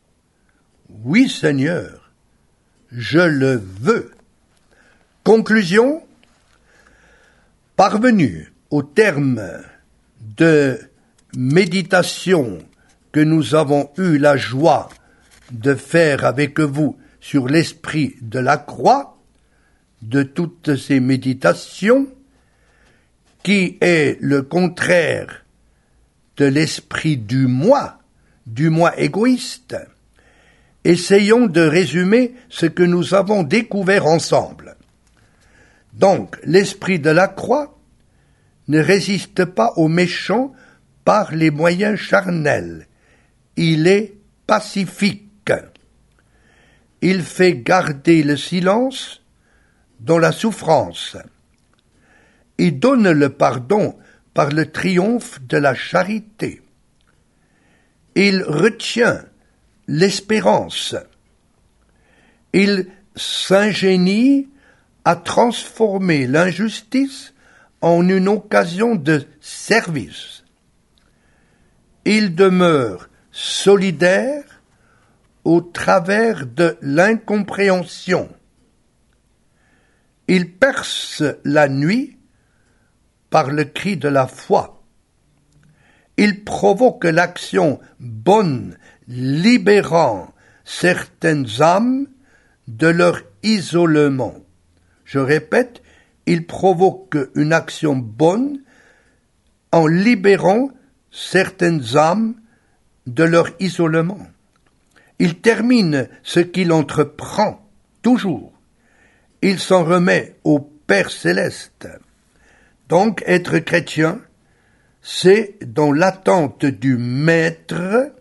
Oui, Seigneur, je le veux. Conclusion, parvenu au terme de méditation que nous avons eu la joie de faire avec vous sur l'esprit de la croix, de toutes ces méditations, qui est le contraire de l'esprit du moi, du moi égoïste. Essayons de résumer ce que nous avons découvert ensemble. Donc, l'esprit de la croix ne résiste pas aux méchants par les moyens charnels. Il est pacifique. il fait garder le silence dans la souffrance. Il donne le pardon par le triomphe de la charité. Il retient l'espérance. Il s'ingénie à transformer l'injustice en une occasion de service. Il demeure solidaire au travers de l'incompréhension. Il perce la nuit par le cri de la foi. Il provoque l'action bonne, libérant certaines âmes de leur isolement. Je répète, il provoque une action bonne en libérant certaines âmes de leur isolement. Il termine ce qu'il entreprend, toujours. Il s'en remet au Père céleste. Donc, être chrétien, c'est, dans l'attente du Maître,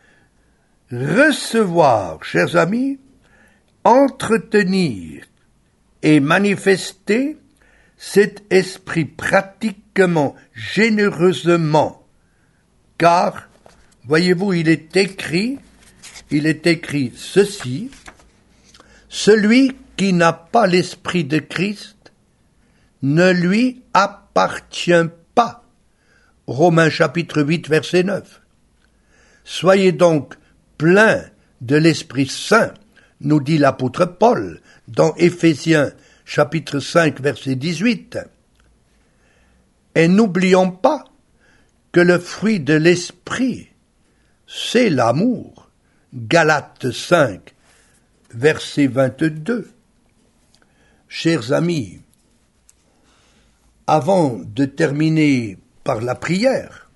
recevoir, chers amis, entretenir et manifester cet esprit pratiquement, généreusement, car, voyez-vous, il est écrit, il est écrit ceci, celui qui n'a pas l'esprit de Christ ne lui appartient pas. Romains chapitre huit, verset neuf. Soyez donc pleins de l'Esprit Saint, nous dit l'apôtre Paul dans Éphésiens chapitre cinq, verset dix-huit. Et n'oublions pas que le fruit de l'Esprit, c'est l'amour. Galates cinq, verset vingt-deux. Chers amis, avant de terminer par la prière,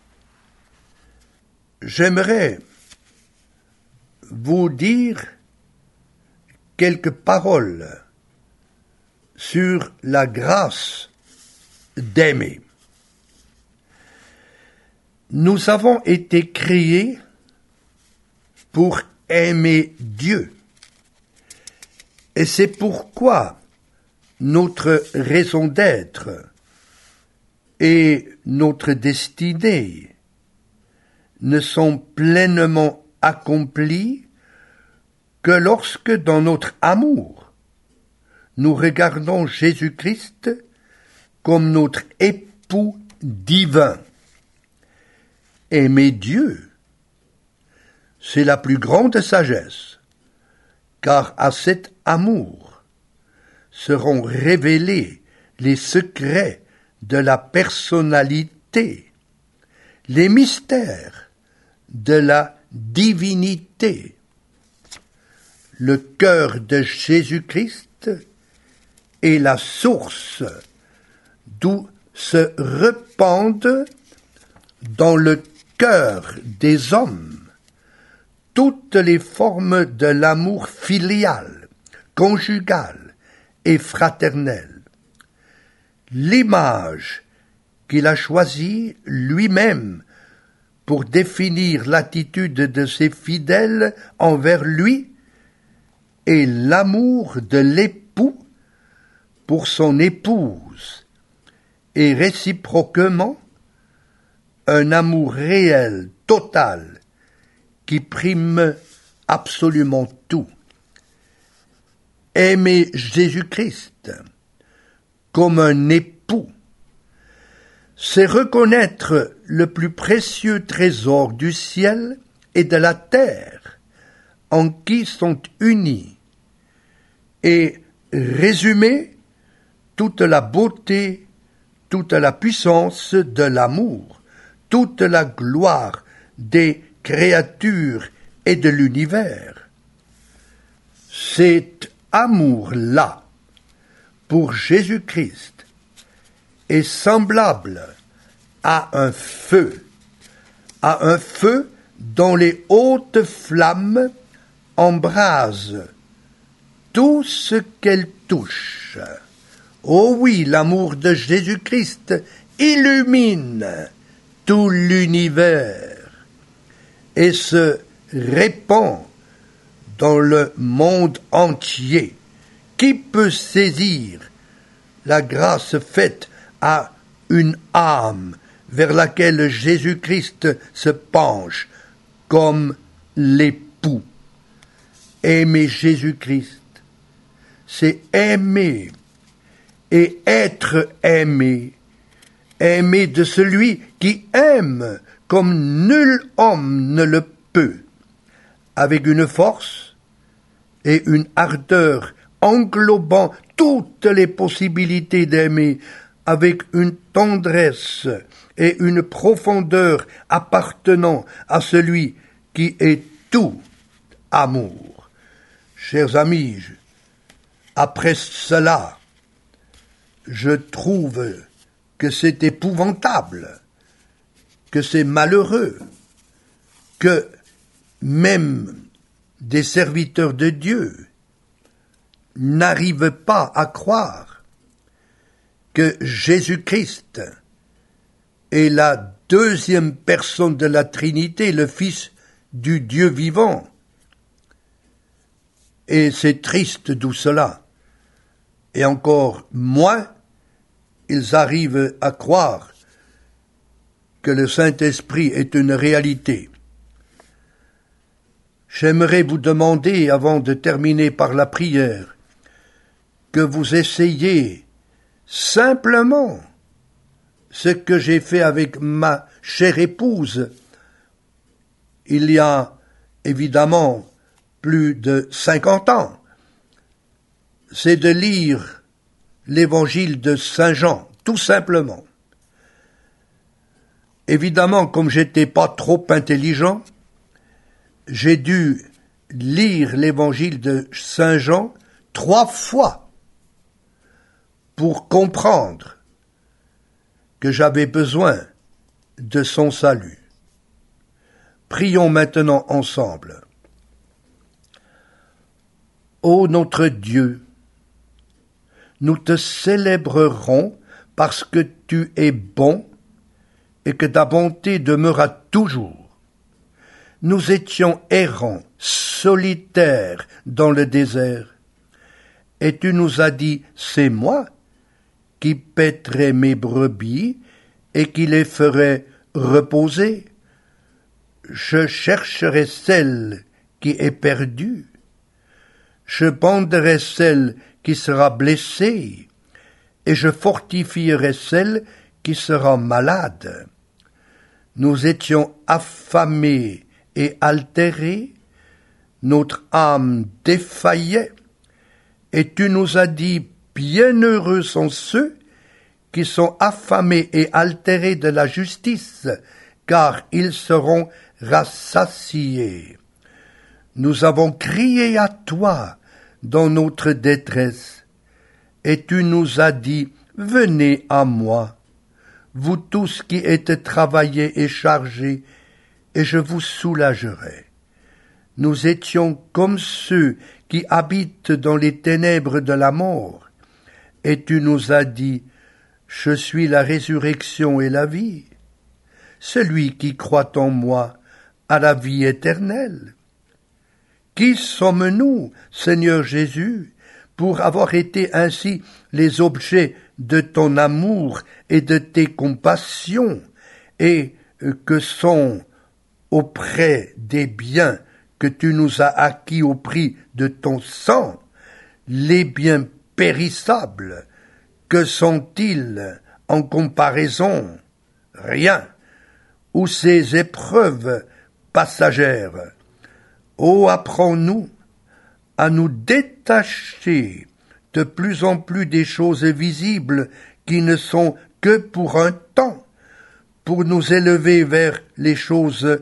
j'aimerais vous dire quelques paroles sur la grâce d'aimer. Nous avons été créés pour aimer Dieu. Et c'est pourquoi notre raison d'être et notre destinée ne sont pleinement accomplies que lorsque dans notre amour, nous regardons Jésus-Christ comme notre époux divin. Aimer Dieu, c'est la plus grande sagesse, car à cet amour seront révélés les secrets de la personnalité, les mystères de la divinité. Le cœur de Jésus-Christ est la source d'où se répandent dans le cœur des hommes toutes les formes de l'amour filial, conjugal et fraternel. L'image qu'il a choisie lui-même pour définir l'attitude de ses fidèles envers lui est l'amour de l'époux pour son épouse, et réciproquement un amour réel, total, qui prime absolument tout. Aimer Jésus-Christ comme un époux, c'est reconnaître le plus précieux trésor du ciel et de la terre en qui sont unis et résumer toute la beauté, toute la puissance de l'amour, toute la gloire des créatures et de l'univers. Cet amour-là, pour Jésus-Christ, est semblable à un feu, à un feu dont les hautes flammes embrasent tout ce qu'elle touche. Oh oui, l'amour de Jésus-Christ illumine tout l'univers et se répand dans le monde entier. Qui peut saisir la grâce faite à une âme vers laquelle Jésus-Christ se penche comme l'époux? Aimer Jésus-Christ, c'est aimer et être aimé, aimer de celui qui aime comme nul homme ne le peut, avec une force et une ardeur englobant toutes les possibilités d'aimer, avec une tendresse et une profondeur appartenant à celui qui est tout amour. Chers amis, je, après cela, je trouve que c'est épouvantable, que c'est malheureux, que même des serviteurs de Dieu n'arrivent pas à croire que Jésus-Christ est la deuxième personne de la Trinité, le Fils du Dieu vivant. Et c'est triste d'où cela. Et encore moins, ils arrivent à croire que le Saint-Esprit est une réalité. J'aimerais vous demander, avant de terminer par la prière, que vous essayiez simplement ce que j'ai fait avec ma chère épouse il y a évidemment plus de cinquante ans, c'est de lire l'évangile de Saint Jean, tout simplement. Évidemment, comme j'étais pas trop intelligent, j'ai dû lire l'évangile de Saint Jean trois fois pour comprendre que j'avais besoin de son salut. Prions maintenant ensemble. Ô notre Dieu, nous te célébrerons parce que tu es bon et que ta bonté demeura toujours. Nous étions errants, solitaires dans le désert, et tu nous as dit, c'est moi qui paîtrai mes brebis et qui les ferai reposer. Je chercherai celle qui est perdue. Je banderai celle qui sera blessée, et je fortifierai celle qui sera malade. Nous étions affamés et altérés, notre âme défaillait, et tu nous as dit, bienheureux sont ceux qui sont affamés et altérés de la justice, car ils seront rassasiés. Nous avons crié à toi dans notre détresse, et tu nous as dit, venez à moi, vous tous qui êtes travaillés et chargés, et je vous soulagerai. Nous étions comme ceux qui habitent dans les ténèbres de la mort, et tu nous as dit, je suis la résurrection et la vie. Celui qui croit en moi a la vie éternelle. Qui sommes-nous, Seigneur Jésus, pour avoir été ainsi les objets de ton amour et de tes compassions, et que sont auprès des biens que tu nous as acquis au prix de ton sang, les biens périssables, que sont-ils en comparaison? Rien. Ou ces épreuves passagères? Oh, apprends-nous à nous détacher de plus en plus des choses visibles qui ne sont que pour un temps, pour nous élever vers les choses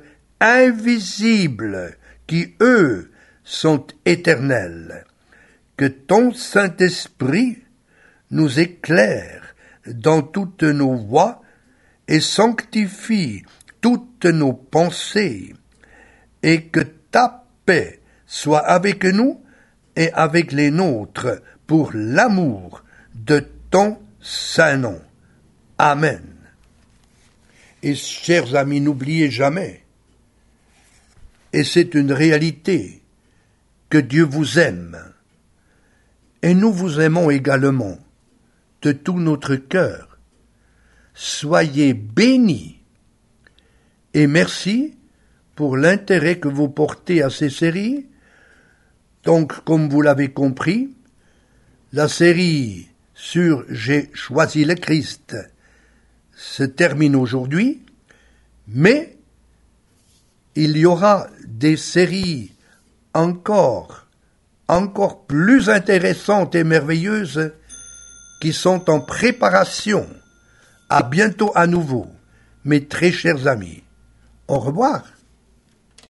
invisibles qui, eux, sont éternels. Que ton Saint-Esprit nous éclaire dans toutes nos voies et sanctifie toutes nos pensées, et que ta paix soit avec nous et avec les nôtres pour l'amour de ton saint nom. Amen. Et chers amis, n'oubliez jamais, et c'est une réalité, que Dieu vous aime. Et nous vous aimons également, de tout notre cœur. Soyez bénis. Et merci pour l'intérêt que vous portez à ces séries. Donc, comme vous l'avez compris, la série sur J'ai choisi le Christ se termine aujourd'hui, mais il y aura des séries encore, encore plus intéressantes et merveilleuses qui sont en préparation. À bientôt à nouveau, mes très chers amis. Au revoir.